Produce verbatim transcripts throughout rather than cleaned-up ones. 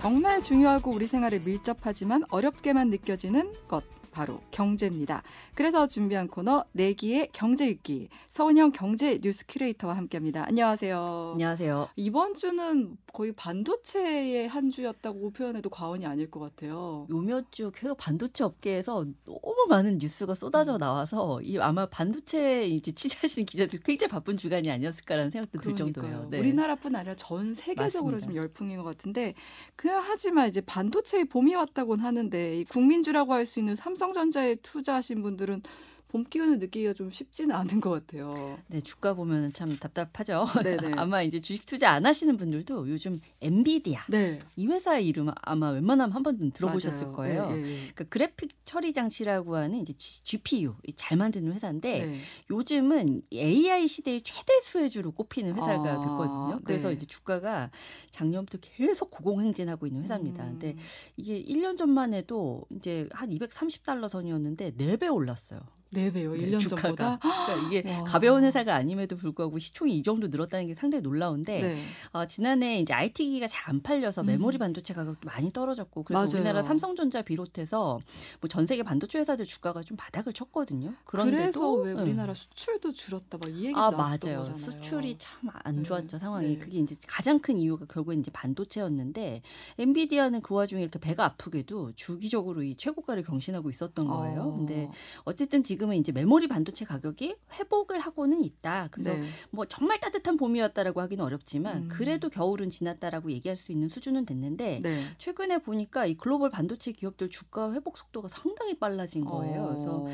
정말 중요하고 우리 생활에 밀접하지만 어렵게만 느껴지는 것. 바로 경제입니다. 그래서 준비한 코너 내기의 경제 읽기. 서은영 경제 뉴스 큐레이터와 함께합니다. 안녕하세요. 안녕하세요. 이번 주는 거의 반도체의 한 주였다고 표현해도 과언이 아닐 것 같아요. 요 몇 주 계속 반도체 업계에서 너무 많은 뉴스가 쏟아져 나와서 이 아마 반도체 이제 취재하시는 기자들 굉장히 바쁜 주간이 아니었을까라는 생각도 들 정도예요. 네. 우리나라뿐 아니라 전 세계적으로 좀 열풍인 것 같은데 그냥 하지만 이제 반도체의 봄이 왔다고는 하는데 이 국민주라고 할 수 있는 삼성전자에 투자하신 분들은 봄 기운을 느끼기가 좀 쉽지는 않은 것 같아요. 네, 주가 보면 참 답답하죠. 네네. 아마 이제 주식 투자 안 하시는 분들도 요즘 엔비디아 네. 이 회사 이름 아마 웬만하면 한 번은 들어보셨을 맞아요. 거예요. 네, 네. 그러니까 그래픽 처리 장치라고 하는 이제 지피유 잘 만드는 회사인데 네. 요즘은 에이아이 시대의 최대 수혜주로 꼽히는 회사가 아, 됐거든요. 그래서 네. 이제 주가가 작년부터 계속 고공행진하고 있는 회사입니다. 음. 근데 이게 일 년 전만 해도 이제 한 이백삼십 달러 선이었는데 네 배 올랐어요. 네 배요. 일 년 네, 전보다? 그러니까 이게 와. 가벼운 회사가 아님에도 불구하고 시총이 이 정도 늘었다는 게 상당히 놀라운데 네. 어, 지난해 이제 아이티 기기가 잘 안 팔려서 메모리 반도체 가격도 많이 떨어졌고 그래서 맞아요. 우리나라 삼성전자 비롯해서 뭐 전 세계 반도체 회사들 주가가 좀 바닥을 쳤거든요. 그런데도 그래서 왜 우리나라 응. 수출도 줄었다 막 이 얘기도 아, 나왔던 맞아요. 거잖아요. 수출이 참 안 좋았죠. 네. 상황이. 네. 그게 이제 가장 큰 이유가 결국엔 이제 반도체였는데 엔비디아는 그 와중에 이렇게 배가 아프게도 주기적으로 이 최고가를 경신하고 있었던 거예요. 어. 근데 어쨌든 지금은 이제 메모리 반 반도체 가격이 회복을 하고는 있다. 그래서 네. 뭐 정말 따뜻한 봄이었다라고 하기는 어렵지만 음. 그래도 겨울은 지났다라고 얘기할 수 있는 수준은 됐는데 네. 최근에 보니까 이 글로벌 반도체 기업들 주가 회복 속도가 상당히 빨라진 거예요. 어. 그래서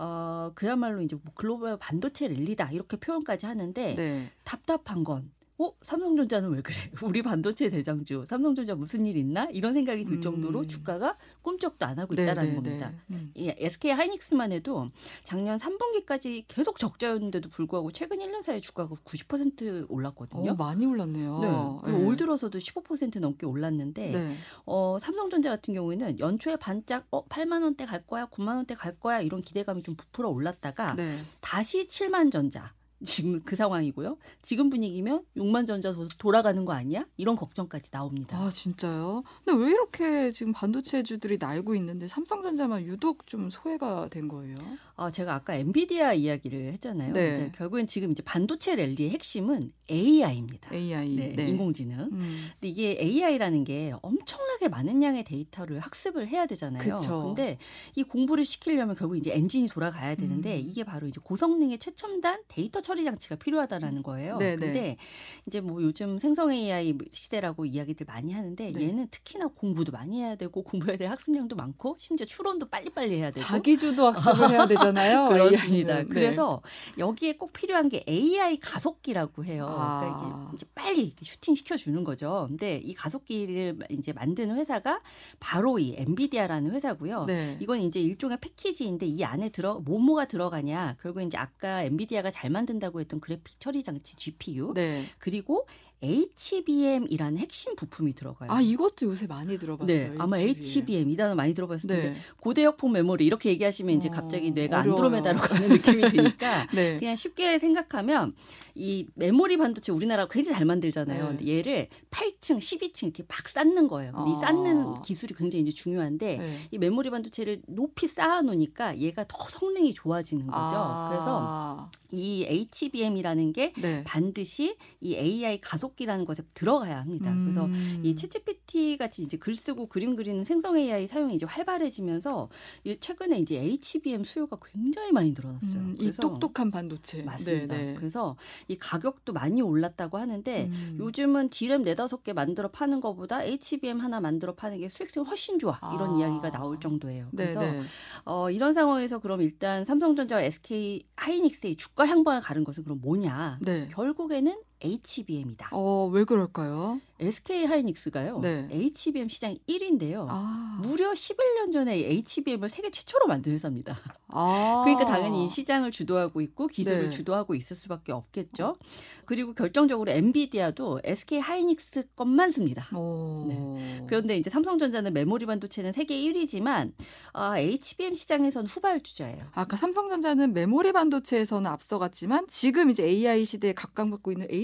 어, 그야말로 이제 뭐 글로벌 반도체 랠리다 이렇게 표현까지 하는데 네. 답답한 건 어? 삼성전자는 왜 그래? 우리 반도체 대장주. 삼성전자 무슨 일 있나? 이런 생각이 들 정도로 음. 주가가 꿈쩍도 안 하고 있다라는 네, 겁니다. 네, 네. 음. 이 에스케이 하이닉스만 해도 작년 삼 분기까지 계속 적자였는데도 불구하고 최근 일 년 사이에 주가가 구십 퍼센트 올랐거든요. 어, 많이 올랐네요. 네. 네. 올 들어서도 십오 퍼센트 넘게 올랐는데 네. 어, 삼성전자 같은 경우에는 연초에 반짝 어, 팔만 원대 갈 거야, 구만 원대 갈 거야 이런 기대감이 좀 부풀어 올랐다가 네. 다시 칠만 전자. 지금 그 상황이고요. 지금 분위기면 육만 전자 돌아가는 거 아니야? 이런 걱정까지 나옵니다. 아 진짜요? 근데 왜 이렇게 지금 반도체주들이 날고 있는데 삼성전자만 유독 좀 소외가 된 거예요? 아 제가 아까 엔비디아 이야기를 했잖아요. 네. 근데 결국엔 지금 이제 반도체 랠리의 핵심은 에이아이입니다. 에이아이, 네, 네. 인공지능. 음. 근데 이게 에이아이라는 게 엄청나게 많은 양의 데이터를 학습을 해야 되잖아요. 그쵸. 근데 이 공부를 시키려면 결국 이제 엔진이 돌아가야 되는데 음. 이게 바로 이제 고성능의 최첨단 데이터 처리 장치가 필요하다라는 거예요. 네네. 근데 이제 뭐 요즘 생성 에이아이 시대라고 이야기들 많이 하는데 네. 얘는 특히나 공부도 많이 해야 되고 공부해야 될 학습량도 많고 심지어 추론도 빨리빨리 해야 되고 자기주도 학습을 해야 되잖아요. 그렇습니다. 네. 그래서 여기에 꼭 필요한 게 에이아이 가속기라고 해요. 아. 그러니까 이게 이제 빨리 슈팅 시켜주는 거죠. 근데 이 가속기를 이제 만드는 회사가 바로 이 엔비디아라는 회사고요. 네. 이건 이제 일종의 패키지인데 이 안에 들어 뭐뭐가 들어가냐. 결국 이제 아까 엔비디아가 잘 만든다고 했던 그래픽 처리 장치 지피유 네. 그리고 에이치비엠이라는 핵심 부품이 들어가요. 아 이것도 요새 많이 들어봤어요. 네, 에이치비엠. 아마 에이치비엠 이 단어 많이 들어봤을 텐데 네. 고대역폭 메모리 이렇게 얘기하시면 이제 갑자기 뇌가 어려워요. 안드로메다로 가는 느낌이 드니까 네. 그냥 쉽게 생각하면 이 메모리 반도체 우리나라가 굉장히 잘 만들잖아요. 네. 근데 얘를 팔 층, 십이 층 이렇게 막 쌓는 거예요. 근데 아. 이 쌓는 기술이 굉장히 이제 중요한데 네. 이 메모리 반도체를 높이 쌓아놓으니까 얘가 더 성능이 좋아지는 거죠. 아. 그래서 이 에이치비엠이라는 게 네. 반드시 이 에이아이 가속기라는 것에 들어가야 합니다. 음. 그래서 이 챗지피티 같이 이제 글 쓰고 그림 그리는 생성 에이아이 사용이 이제 활발해지면서 최근에 이제 에이치비엠 수요가 굉장히 많이 늘어났어요. 음, 이 똑똑한 반도체. 맞습니다. 네네. 그래서 이 가격도 많이 올랐다고 하는데 음. 요즘은 디램 네다섯 개 만들어 파는 것보다 에이치비엠 하나 만들어 파는 게 수익성이 훨씬 좋아. 이런 아. 이야기가 나올 정도예요. 그래서 어, 이런 상황에서 그럼 일단 삼성전자와 에스케이 하이닉스의 주가 향방을 가른 것은 그럼 뭐냐? 네. 결국에는 에이치비엠이다. 어, 왜 그럴까요? 에스케이 하이닉스가요. 네. 에이치비엠 시장 일 위인데요. 아. 무려 십일 년 전에 에이치비엠을 세계 최초로 만든 회사입니다. 아. 그러니까 당연히 이 시장을 주도하고 있고 기술을 네. 주도하고 있을 수밖에 없겠죠. 그리고 결정적으로 엔비디아도 에스케이 하이닉스 것만 씁니다. 네. 그런데 이제 삼성전자는 메모리 반도체는 세계 일 위지만 아, 에이치비엠 시장에서는 후발주자예요. 아까 삼성전자는 메모리 반도체에서는 앞서갔지만 지금 이제 에이아이 시대에 각광받고 있는 에이치비엠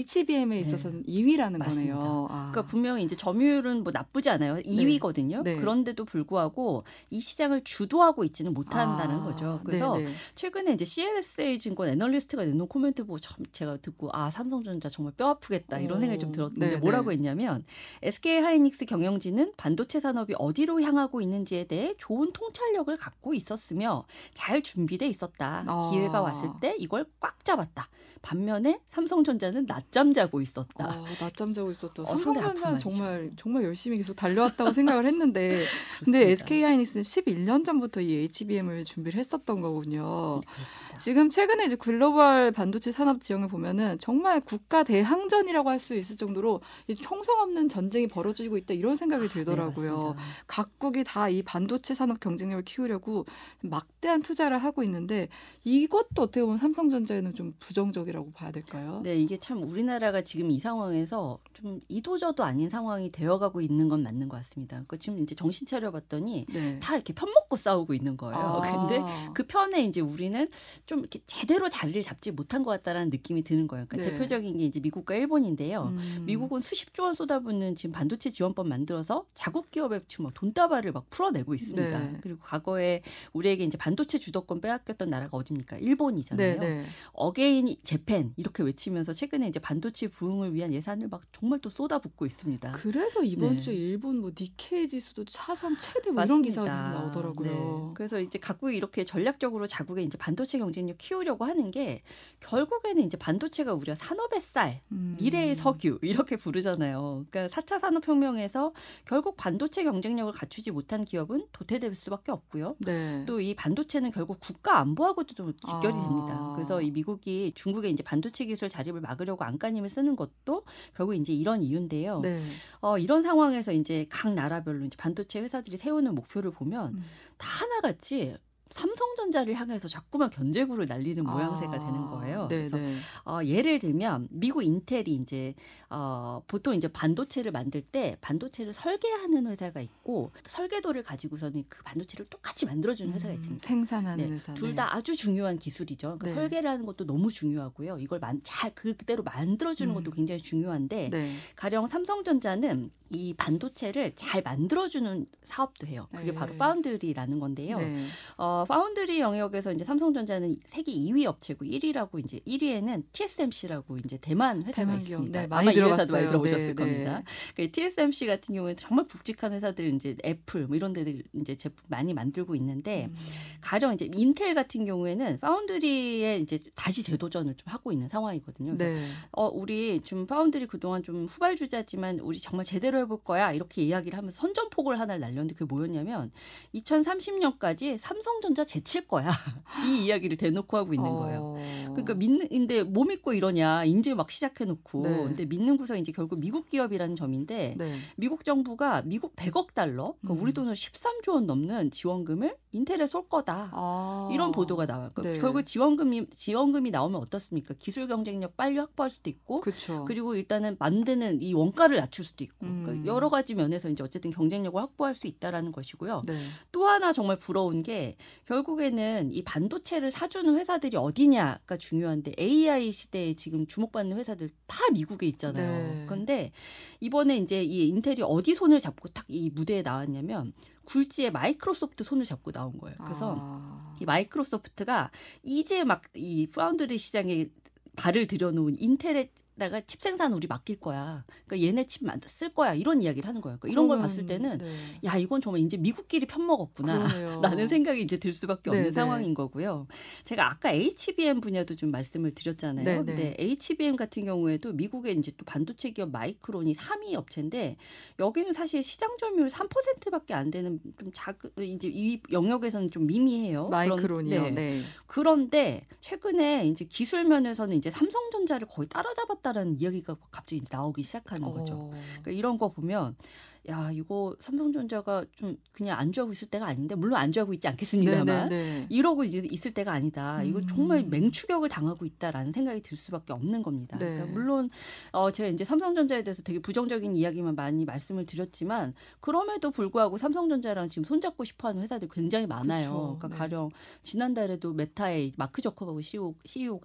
에이치비엠에 있어서는 네. 이 위라는 맞습니다. 거네요. 아. 그러니까 분명히 이제 점유율은 뭐 나쁘지 않아요. 이 위거든요. 네. 네. 그런데도 불구하고 이 시장을 주도하고 있지는 못한다는 아. 거죠. 그래서 네네. 최근에 이제 씨엘에스에이 증권 애널리스트가 내놓은 코멘트 보고 제가 듣고 아 삼성전자 정말 뼈 아프겠다 이런 생각이 좀 들었는데 네네. 뭐라고 했냐면 에스케이하이닉스 경영진은 반도체 산업이 어디로 향하고 있는지에 대해 좋은 통찰력을 갖고 있었으며 잘 준비돼 있었다. 아. 기회가 왔을 때 이걸 꽉 잡았다. 반면에 삼성전자는 낮잠 자고 있었다. 어, 낮잠 자고 있었다. 어, 삼성전자는 정말 정말 열심히 계속 달려왔다고 생각을 했는데, 근데 에스케이하이닉스는 십일 년 전부터 이 에이치비엠을 준비를 했었던 거군요. 그렇습니다. 지금 최근에 이제 글로벌 반도체 산업 지형을 보면은 정말 국가 대항전이라고 할 수 있을 정도로 총성 없는 전쟁이 벌어지고 있다 이런 생각이 들더라고요. 네, 각국이 다 이 반도체 산업 경쟁력을 키우려고 막대한 투자를 하고 있는데 이것도 어떻게 보면 삼성전자에는 좀 부정적이라고 봐야 될까요? 네, 이게 참 우리나라가 지금 이 상황에서 좀 이도저도 아닌 상황이 되어가고 있는 건 맞는 것 같습니다. 그 지금 이제 정신 차려봤더니 네. 다 이렇게 편먹고 싸우고 있는 거예요. 아. 근데 그 편에 이제 우리는 좀 이렇게 제대로 자리를 잡지 못한 것 같다라는 느낌이 드는 거예요. 그러니까 네. 대표적인 게 이제 미국과 일본인데요. 음. 미국은 수십조 원 쏟아붓는 지금 반도체 지원법 만들어서 자국 기업에 지금 돈다발을 막 풀어내고 있습니다. 네. 그리고 과거에 우리에게 이제 반도체 주도권 빼앗겼던 나라가 어디입니까? 일본이잖아요. 네, 네. 어게인 재팬 이렇게 외치면서 최근에 이제 반도체 부흥을 위한 예산을 막 정말 또 쏟아붓고 있습니다. 그래서 이번 네. 주 일본 뭐 니케이 지수도 차상 최대 뭐 이런 기사가 나오더라고요. 네. 그래서 이제 각국이 이렇게 전략적으로 자국의 이제 반도체 경쟁력 키우려고 하는 게 결국에는 이제 반도체가 우리가 산업의 쌀, 음. 미래의 석유 이렇게 부르잖아요. 그러니까 사 차 산업혁명에서 결국 반도체 경쟁력을 갖추지 못한 기업은 도태될 수밖에 없고요. 네. 또 이 반도체는 결국 국가 안보하고도 좀 직결이 아. 됩니다. 그래서 이 미국이 중국의 이제 반도체 기술 자립을 막으려고 안간힘을 쓰는 것도 결국 이제 이런 이유인데요. 네. 어, 이런 상황에서 이제 각 나라별로 이제 반도체 회사들이 세우는 목표를 보면 음. 다 하나같이 삼성전자를 향해서 자꾸만 견제구를 날리는 모양새가 아, 되는 거예요. 네네. 그래서 어, 예를 들면 미국 인텔이 이제 어, 보통 이제 반도체를 만들 때 반도체를 설계하는 회사가 있고 설계도를 가지고서는 그 반도체를 똑같이 만들어주는 회사가 있습니다. 음, 생산하는 네, 회사. 둘 다 아주 중요한 기술이죠. 그러니까 네. 설계를 하는 것도 너무 중요하고요. 이걸 만, 잘 그대로 만들어주는 것도 음. 굉장히 중요한데 네. 가령 삼성전자는 이 반도체를 잘 만들어주는 사업도 해요. 그게 네. 바로 파운드리라는 건데요. 네. 어, 파운드리 영역에서 이제 삼성전자는 세계 이 위 업체고 일 위라고 이제 일 위에는 티에스엠씨라고 이제 대만 회사가 대만 있습니다. 네, 많이 아마 이 회사도 많이 들어보셨을 네, 겁니다. 네. 그 티에스엠씨 같은 경우는 정말 굵직한 회사들 이제 애플 뭐 이런 데들 이제 제품 많이 만들고 있는데 음. 가령 이제 인텔 같은 경우에는 파운드리에 이제 다시 재도전을 좀 하고 있는 상황이거든요. 그래서 네. 어, 우리 좀 파운드리 그동안 좀 후발주자지만 우리 정말 제대로 해볼 거야 이렇게 이야기를 하면서 선전포고를 하나를 날렸는데 그게 뭐였냐면 이천삼십 년까지 삼성전자 제칠 거야 이 이야기를 대놓고 하고 있는 거예요. 어... 그러니까 믿는 근데 뭐 믿고 이러냐 이제 막 시작해놓고 네. 근데 믿는 구석이 이제 결국 미국 기업이라는 점인데 네. 미국 정부가 미국 백억 달러 그러니까 음. 우리 돈으로 십삼조 원 넘는 지원금을 인텔에 쏠 거다 아... 이런 보도가 나와요. 그러니까 네. 결국 지원금이 지원금이 나오면 어떻습니까? 기술 경쟁력 빨리 확보할 수도 있고 그쵸. 그리고 일단은 만드는 이 원가를 낮출 수도 있고. 음. 그러니까 여러 가지 면에서 이제 어쨌든 경쟁력을 확보할 수 있다라는 것이고요. 네. 또 하나 정말 부러운 게 결국에는 이 반도체를 사주는 회사들이 어디냐가 중요한데 에이아이 시대에 지금 주목받는 회사들 다 미국에 있잖아요. 네. 그런데 이번에 이제 이 인텔이 어디 손을 잡고 딱 이 무대에 나왔냐면 굴지에 마이크로소프트 손을 잡고 나온 거예요. 그래서 아. 이 마이크로소프트가 이제 막 이 파운드리 시장에 발을 들여놓은 인텔의 다가 칩 생산 우리 맡길 거야. 그러니까 얘네 칩 쓸 거야. 이런 이야기를 하는 거예요. 그러니까 이런 걸 봤을 때는 네. 야 이건 정말 이제 미국끼리 편먹었구나라는 생각이 이제 들 수밖에 없는 네, 상황인 네. 거고요. 제가 아까 에이치비엠 분야도 좀 말씀을 드렸잖아요. 네, 근데 네. 에이치비엠 같은 경우에도 미국의 이제 또 반도체 기업 마이크론이 삼 위 업체인데 여기는 사실 시장 점유율 삼 퍼센트밖에 안 되는 좀 작은 이제 이 영역에서는 좀 미미해요. 마이크론이요. 그런, 네. 네. 그런데 최근에 이제 기술 면에서는 이제 삼성전자를 거의 따라잡았다. 라는 이야기가 갑자기 나오기 시작하는 거죠. 어. 그러니까 이런 거 보면 야 이거 삼성전자가 좀 그냥 안주하고 있을 때가 아닌데 물론 안주하고 있지 않겠습니다만 네네네. 이러고 이제 있을 때가 아니다. 이거 정말 맹추격을 당하고 있다라는 생각이 들 수밖에 없는 겁니다. 네. 그러니까 물론 어, 제가 이제 삼성전자에 대해서 되게 부정적인 이야기만 많이 말씀을 드렸지만 그럼에도 불구하고 삼성전자랑 지금 손잡고 싶어하는 회사들 굉장히 많아요. 그렇죠. 그러니까 네. 가령 지난달에도 메타의 마크 저커버그 씨이오가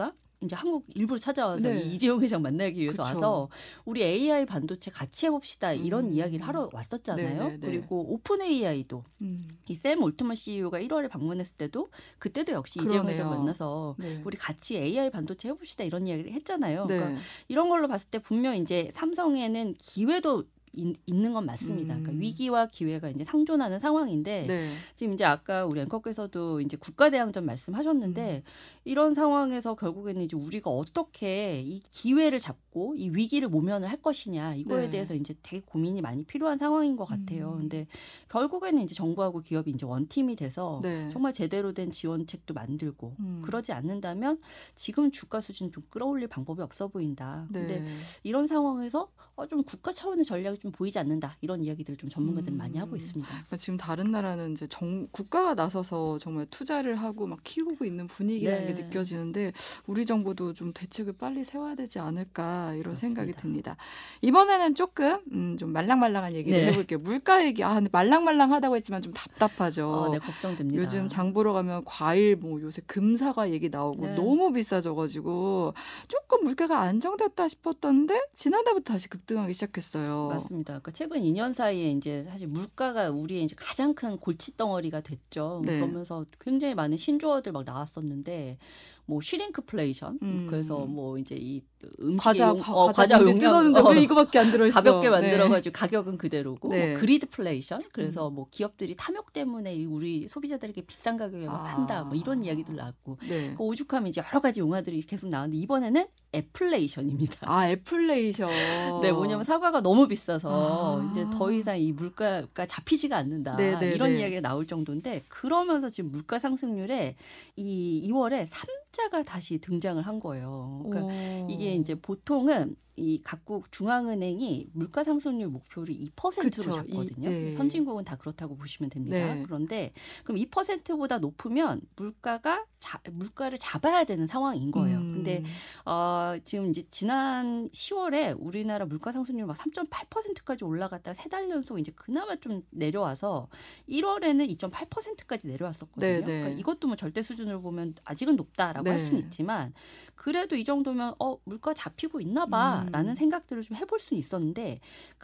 이제 한국 일부러 찾아와서 네. 이 이재용 회장 만나기 위해서 그쵸. 와서 우리 에이아이 반도체 같이 해봅시다 이런 음. 이야기를 하러 왔었잖아요. 네네네. 그리고 오픈 에이아이도 음. 이 샘 올트먼 씨이오가 일월에 방문했을 때도 그때도 역시 이재용 회장 그러네요. 만나서 네. 우리 같이 에이아이 반도체 해봅시다 이런 이야기를 했잖아요. 네. 그러니까 이런 걸로 봤을 때 분명 이제 삼성에는 기회도 이, 있는 건 맞습니다. 음. 그러니까 위기와 기회가 이제 상존하는 상황인데 네. 지금 이제 아까 우리 앵커께서도 이제 국가대항전 말씀하셨는데 음. 이런 상황에서 결국에는 이제 우리가 어떻게 이 기회를 잡고 이 위기를 모면을 할 것이냐 이거에 네. 대해서 이제 되게 고민이 많이 필요한 상황인 것 같아요. 음. 근데 결국에는 이제 정부하고 기업이 이제 원팀이 돼서 네. 정말 제대로 된 지원책도 만들고 음. 그러지 않는다면 지금 주가 수준 좀 끌어올릴 방법이 없어 보인다. 네. 근데 이런 상황에서 어, 좀 국가 차원의 전략이 좀 보이지 않는다. 이런 이야기들을 좀 전문가들은 음. 많이 하고 있습니다. 그러니까 지금 다른 나라는 이제 정, 국가가 나서서 정말 투자를 하고 막 키우고 있는 분위기라는 네. 게 느껴지는데 우리 정부도 좀 대책을 빨리 세워야 되지 않을까 이런 그렇습니다. 생각이 듭니다. 이번에는 조금 음, 좀 말랑말랑한 얘기를 네. 해볼게요. 물가 얘기. 아, 근데 말랑말랑하다고 했지만 좀 답답하죠. 어, 네, 걱정됩니다. 요즘 장 보러 가면 과일 뭐 요새 금사과 얘기 나오고 네. 너무 비싸져가지고 조금 물가가 안정됐다 싶었던데 지난달부터 다시 급등하기 시작했어요. 맞습니다. 그러니까 최근 이 년 사이에 이제 사실 물가가 우리의 이제 가장 큰 골칫덩어리가 됐죠. 네. 그러면서 굉장히 많은 신조어들 막 나왔었는데 뭐 슈링크플레이션 음. 그래서 뭐 이제 이 음식 과자, 용, 과, 어, 과자, 과자 문제 용량 뜯었는데 어, 왜 이거밖에 안 들어있어. 가볍게 네. 만들어가지고 가격은 그대로고 네. 뭐 그리드플레이션 그래서 뭐 기업들이 탐욕 때문에 우리 소비자들에게 비싼 가격에 막 아. 판다 뭐 이런 이야기들 나왔고 네. 그 오죽하면 이제 여러 가지 용어들이 계속 나왔는데 이번에는 애플레이션입니다. 아, 애플레이션. 네, 뭐냐면 사과가 너무 비싸서 아. 이제 더 이상 이 물가가 잡히지가 않는다. 네, 네, 이런 네. 이야기가 나올 정도인데 그러면서 지금 물가 상승률에 이 이월에 삼자가 다시 등장을 한 거예요. 그러니까 오. 이게 이제 보통은 이 각국 중앙은행이 물가 상승률 목표를 이 퍼센트로 그쵸. 잡거든요. 이, 네. 선진국은 다 그렇다고 보시면 됩니다. 네. 그런데 그럼 이 퍼센트보다 높으면 물가가 자, 물가를 잡아야 되는 상황인 거예요. 음. 근데 어, 지금 이제 지난 시월에 우리나라 물가 상승률 막 삼 점 팔 퍼센트까지 올라갔다가 세 달 연속 이제 그나마 좀 내려와서 일월에는 이 점 팔 퍼센트까지 내려왔었거든요. 네, 네. 그러니까 이것도 뭐 절대 수준으로 보면 아직은 높다라고 네. 할 수는 있지만 그래도 이 정도면 어 물가 잡히고 있나 봐라는 음. 생각들을 좀 해볼 수는 있었는데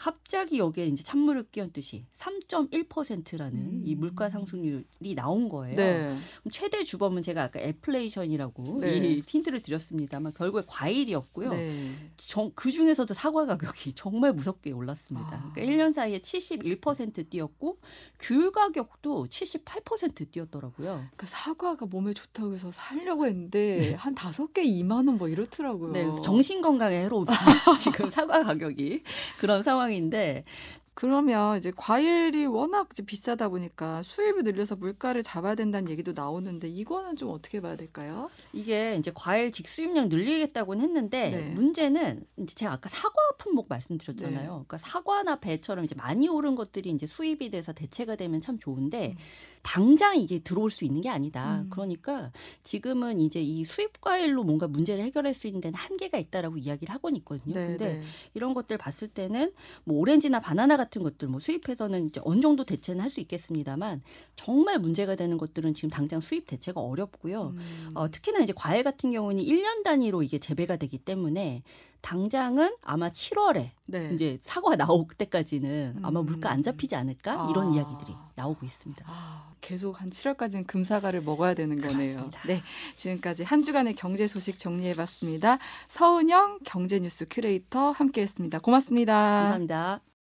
갑자기 여기에 이제 찬물을 끼얹듯이 삼 점 일 퍼센트라는 음. 이 물가 상승률이 나온 거예요. 네. 그럼 최대 주범은 제가 아까 애플레이션이라고 네. 이 힌트를 드렸습니다만 결국에 과일이었고요. 네. 정, 그 중에서도 사과 가격이 정말 무섭게 올랐습니다. 아. 그러니까 일 년 사이에 칠십일 퍼센트 뛰었고 귤 가격도 칠십팔 퍼센트 뛰었더라고요. 그 사과가 몸에 좋다고 해서 사려고 했는데 한 다섯 개 이만 원 뭐 이렇더라고요. 네, 그래서 정신 건강에 해롭습니다. 지금 사과 가격이 그런 상황인데 그러면 이제 과일이 워낙 이제 비싸다 보니까 수입을 늘려서 물가를 잡아야 된다는 얘기도 나오는데 이거는 좀 어떻게 봐야 될까요? 이게 이제 과일 직수입량 늘리겠다고는 했는데 네. 문제는 이제 제가 아까 사과 품목 말씀드렸잖아요. 네. 그러니까 사과나 배처럼 이제 많이 오른 것들이 이제 수입이 돼서 대체가 되면 참 좋은데 음. 당장 이게 들어올 수 있는 게 아니다. 음. 그러니까 지금은 이제 이 수입 과일로 뭔가 문제를 해결할 수 있는 데는 한계가 있다라고 이야기를 하고는 있거든요. 네, 근데 네. 이런 것들 봤을 때는 뭐 오렌지나 바나나 같은 것들 뭐 수입해서는 이제 어느 정도 대체는 할 수 있겠습니다만 정말 문제가 되는 것들은 지금 당장 수입 대체가 어렵고요. 음. 어, 특히나 이제 과일 같은 경우는 일 년 단위로 이게 재배가 되기 때문에 당장은 아마 칠월에 네. 이제 사과 나올 때까지는 음. 아마 물가 안 잡히지 않을까 아. 이런 이야기들이 나오고 있습니다. 아, 계속 한 칠월까지는 금사과를 먹어야 되는 거네요. 그렇습니다. 네, 지금까지 한 주간의 경제 소식 정리해봤습니다. 서은영 경제뉴스 큐레이터 함께했습니다. 고맙습니다. 감사합니다.